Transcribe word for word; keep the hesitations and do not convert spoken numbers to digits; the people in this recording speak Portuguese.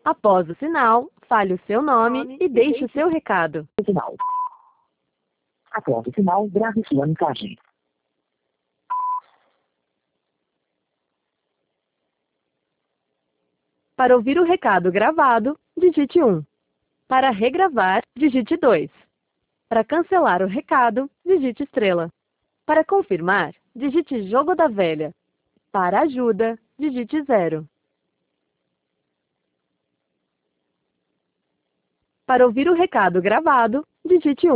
Após o sinal, fale o seu nome e deixe o seu recado. Sinal. Após o sinal, grave sua mensagem. Para ouvir o recado gravado, digite um. Para regravar, digite dois. Para cancelar o recado, digite estrela. Para confirmar, digite jogo da velha. Para ajuda, digite zero. Para ouvir o recado gravado, digite um.